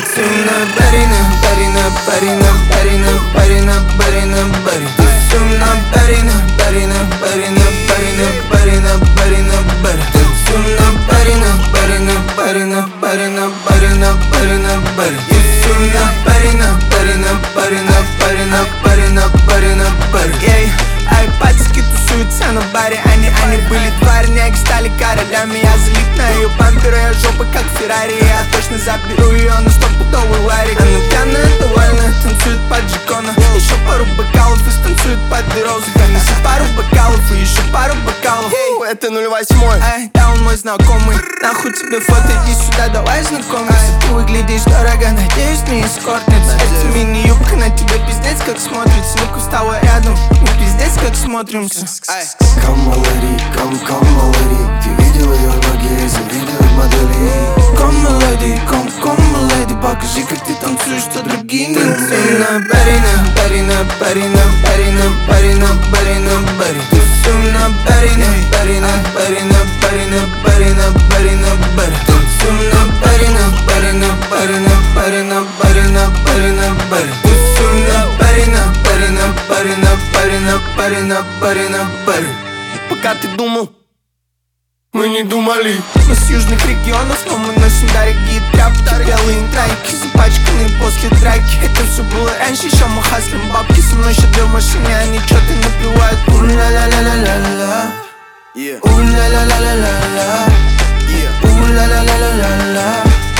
Танцуем на баре, на баре, на баре, на баре, на баре, на баре, на баре. Танцуем на баре, на баре, на баре, на баре, на баре, на баре, на баре. Танцуем на баре, на баре, на баре, на баре, на баре, на баре, на баре. Танцуем на баре, на баре, на баре, на баре, на баре, на баре, на баре. Ай, пацки тусуются на баре, они были тварняки, стали королями. Я залип на ее бампер, ее жопа как Феррари. Я точно заберу ее на стопудовый ларик. Она пьяная, довольная, танцует под Джекона. Еще пару бокалов и станцует под Берозу. Принеси пару бокалов и еще пару бокалов. Это 08. Ай, да он мой знакомый. Нахуй тебе фото, иди сюда, давай знакомиться. Ты выглядишь дорого, надеюсь, не эскортница. Это мини-юбка на тебе пиздец как смотрится. Ну-ка встала рядом, мы пиздец как смотримся. Come my lady, come my lady. Ты видел ее ноги, завидуют модели. Come my lady, come my lady. Покажи, как ты танцуешь, что другие не умеют. На баре, на баре, на баре, на баре, на баре, на баре, на баре. Танцуем на баре, на баре, на баре, на баре, на баре, на баре, на баре. Танцуем на баре, на баре, на баре, на баре, на баре, на баре, на баре. Танцуем на баре, на баре, на баре, на баре, на баре, на баре, на баре. Пока ты думал, мы не думали. Мы с южных регионов, но мы носим дорогие тряпки. Белые трайки, запачканные после драки. Это все было раньше, еще мы хаслим бабки. Со мной щедры в машине, они что-то напивают. У-ла-ла-ла-ла-ла-ла, у-ла-ла-ла-ла-ла-ла, у-ла-ла-ла-ла-ла-ла,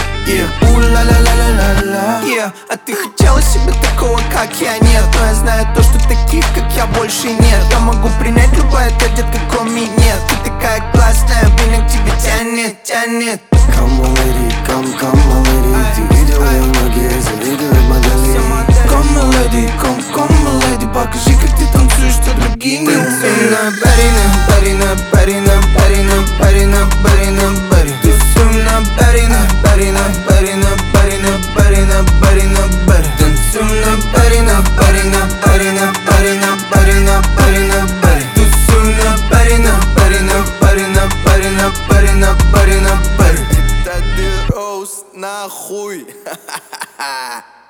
у-ла-ла-ла-ла-ла-ла. А ты хотела себе такого, как я? Нет, но я знаю то, что таких, как я, больше нет. Я могу принять любой ответ, детка, кроме нет. Ты такая классная, меня к тебе тянет, тянет. Come my lady, come my lady. Ты видел ее ноги, завидуют модели. Come my lady, come my lady. Покажи, как ты танцуешь, что другие не умеют. На баре, на баре, на баре, на баре, на баре, на баре, на баре. Танцуем на баре, на баре, на баре, на баре, на баре, на баре, на баре. Танцуем на баре, на баре, на баре, на баре, на баре, на баре, на баре. Танцуем на баре, на баре, на баре, на баре, на баре, на баре, на баре. Это The Rose, нахуй.